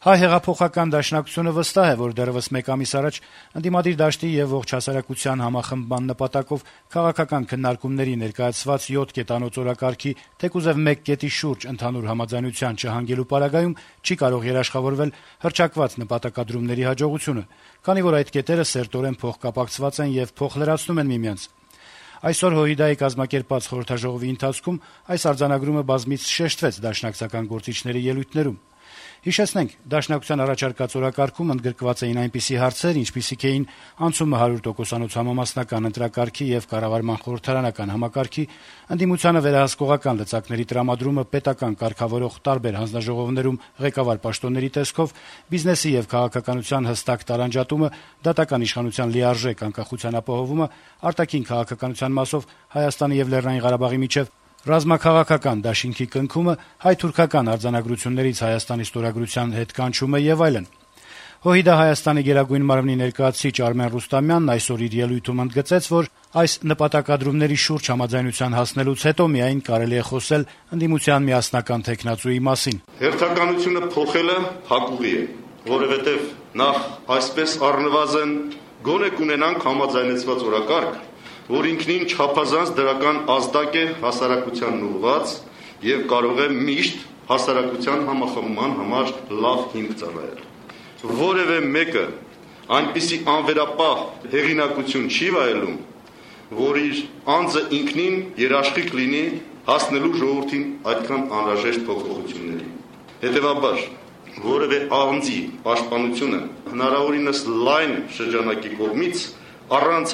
Հայ հեղափոխական դաշնակցությունը վստահ է, որ դեռևս մեկ ամիս առաջ ընդդիմադիր դաշտի եւ ողջ հասարակության համախմբման նպատակով քաղաքական քննարկումների ներկայացված 7 կետանոց օրակարգի թեկուզեւ 1 կետի շուրջ ընդհանուր համաձայնության չհանգելու պարագայում չի կարող երաշխավորվել հռչակված նպատակադրումների հաջողությունը, քանի որ այդ կետերը սերտորեն փոխկապակցված են եւ փոխլրացնում են միմյանց։ Այսօր ՀՅԴ-ի կազմակերպած խորհրդաժողովի ընթացքում այս արձանագրումը բազմից շեշտվեց դաշնակցական գործիչների ելույթներում։ Հիշեցնենք, Դաշնակցության առաջարկած օրակարգում ընդգրկված էին այնպիսի հարցեր, ինչպիսիք էին անցումը 100%-անոց համամասնական ընտրակարգի եւ կառավարման խորհրդարանական համակարգի, ընդդիմությանը վերահսկողական լծակների տրամադրումը պետական կարգավորող տարբեր հանձնաժողովներում ղեկավար պաշտոնների տեսքով, բիզնեսի եւ քաղաքականության հստակ տարանջատումը, դատական իշխանության լիարժեք անկախության ապահովումը, արտաքին քաղաքականության մասով Հայաստանի եւ Լեռնային Ղարաբաղի միջեւ ռազմաքաղաքական դաշինքի կնքումը, հայ-թուրքական արձանագրություններից Հայաստանի ստորագրության հետ կանչումը եւ այլն։ ՀՅԴ Հայաստանի Գերագույն մարմնի ներկայացուցիչ Արմեն Ռուստամյանն այսօր իր ելույթում ընդգծեց, որ այս նպատակադրումների շուրջ համաձայնության հասնելուց հետո միայն կարելի է խոսել ընդդիմության միասնական թեկնածուի մասին։ Հերթականությունը փոխելը հակուղի է, որովհետեւ նախ այսպես առնվազն գոնե կունենանք համաձայնեցված օրակարգ, որ ինքնին չափազանց դրական ազդակ է հասարակությանն ուղղված եւ կարող է միշտ հասարակության համախմբման համար լավ հիմք ծառայել։ Որևէ մեկը այնպիսի անվերապահ հեղինակություն չի վայելում, որ իր անձը ինքնին երաշխիք լինի հասնելու ժողովրդին այդքան անհրաժեշտ փոփոխությունների։ Հետևաբար, որևէ անձի պաշտպանությունը հնարավորինս լայն շրջանակի կողմից առանց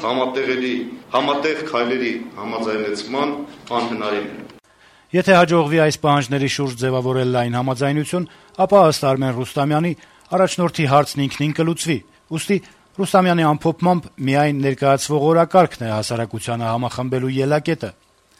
համատեղ քայլերի համաձայնեցման անհնարին է։ Եթե հաջողվի այս պահանջների շուրջ ձևավորել լայն համաձայնություն, ապա ըստ Արմեն Ռուստամյանի առաջնորդի հարցն ինքնին կլուծվի։ Ուստի Ռուստամյանի ամփոփմամբ միայն ներկայացվող օրակարգն է հասարակությանը համախմբելու ելակետը։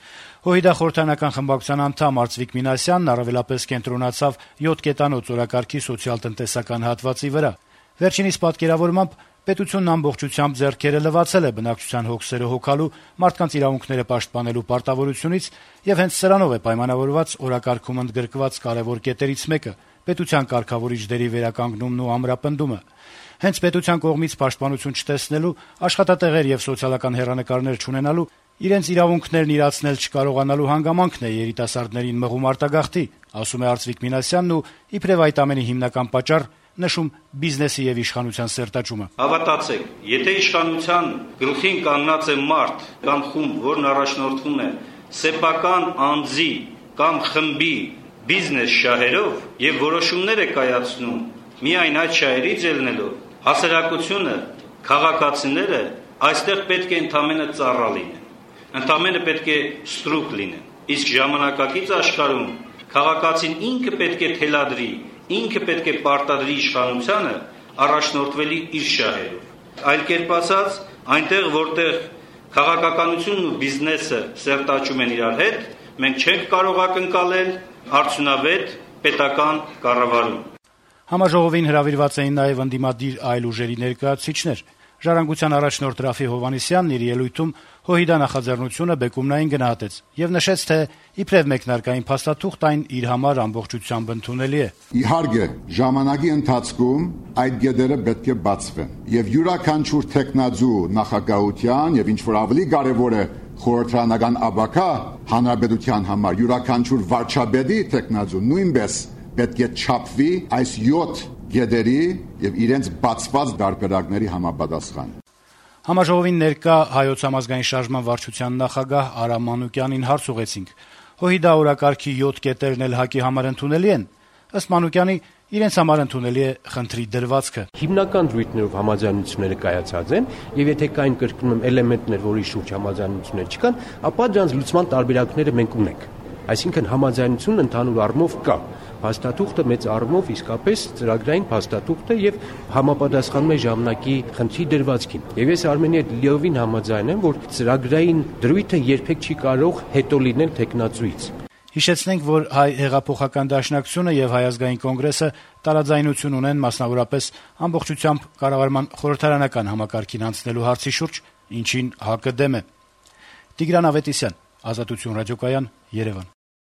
ՀՅԴ խորհրդարանական խմբակցության անդամ Արծվիկ Մինասյանն առավելապես կենտրոնացավ 7 կետանոց օրակարգի սոցիալ-տնտեսական հատվածի վրա։ Վերջինիս պատկերավորմամբ պետությունն ամբողջությամբ ձեռքերը լվացել է բնակչության հոգսերը հոգալու, մարդկանց իրավունքները պաշտպանելու պարտավորությունից եւ հենց սրանով է պայմանավորված օրակարգում ընդգրկված կարեւոր կետերից մեկը՝ պետության կարգավորիչ դերի վերականգնումն ու ամրապնդումը։ Հենց պետության կողմից պաշտպանություն չտեսնելու, աշխատատեղեր եւ սոցիալական հեռանկարներ չունենալու, իրենց իրավունքներն իրացնել չկարողանալու հանգամանքն է երիտասարդներին մղում արտագաղթի, ասում է Արծվիկ Մինասյանն ու իբրև այդ ամենի հիմնական պատճառ նշում բիզնեսի եւ իշխանության սերտաճումը։ Հավատացեք, եթե իշխանության գլխին կանգնած է մարդ կամ խումբ, որն առաջնորդվում է սեփական անձի կամ խմբի բիզնես շահերով եւ որոշումներ է կայացնում միայն այդ շահերից ելնելով, հասարակությունը, քաղաքացիները այստեղ պետք է ընդամենը ծառա լինեն, ընդամենը պետք է ստրուկ լինեն, իսկ ժամանակակից աշխարհում քաղաքացին ինքը պետք է թելադրի, ինքը պետք է պարտադրի իշխանությանը առաջնորդվելի իր շահերով։ Այլ կերպ ասած, այնտեղ որտեղ քաղաքականությունն ու բիզնեսը սերտաճում են իրար հետ, մենք չենք կարող ակնկալել արդյունավետ պետական կառավարում։ Համաժողովին հրավիրված էին նաև ընդդիմադիր այլ ուժերի ներկայացուցիչներ։ Ժառանգության առաջնորդ Ռաֆի Հովհաննիսյանն իր ելույթում ՀՅԴ նախաձեռնությունը բեկումնային գնահատեց եւ նշեց, թե իբրև մեկնարկային փաստաթուղթ այն իր համար ամբողջությամբ ընդունելի է։ Իհարկե, ժամանակի ընթացքում այդ գետերը պետք է բացվեն եւ յուրաքանչյուր տեխնազու նախագահության եւ ինչ որ ավելի կարեւոր է խորհրդարանական աբակա հանրապետության համար յուրաքանչյուր վարչապետի տեխնազու նույնպես պետք է չափվի այս 7 գետերի եւ իրենց բացված դարբերակների համապատասխան։ Համաժողովին ներկա Հայոց համազգային շարժման վարչության նախագահ Արամ Մանուկյանին հարց ուղեցինք. ՀՅԴ օրակարգի 7 կետերն էլ ՀԱԿ-ի համար ընդունելի են։ Ըստ Մանուկյանի, իրենց համար ընդունելի է խնդրի դրվածքը։ Հիմնական դրույթներով համաձայնությունները կայացած են, եւ եթե կային կրկնում էլեմենտներ, որի շուրջ համաձայնություններ չկան, ապա դրանց լուծման տարբերակները մենք ունենք։ Այսինքն համաձայնությունն ընդհանուր առումով կա։ Փաստաթուղթը մեծ առումով իսկապես ծրագրային փաստաթուղթ է եւ համապատասխանում է ժամանակի խնդրի դրվածքին։ Եվ ես Արմենի հետ լիովին համաձայն եմ, որ ծրագրային դրույթը երբեք չի կարող հետո լինել տեխնացուից։ Հիշեցնենք, որ Հայ հեղափոխական դաշնակցությունը եւ Հայ ազգային կոնգրեսը տարաձայնություն ունեն մասնավորապես ամբողջությամբ կառավարման խորհրդարանական համակարգին անցնելու հարցի շուրջ, ինչին ՀԱԿ-ը դեմ է։ Տիգրան Ավետիսյան, Ազատություն ռադիոկայան, Երևան։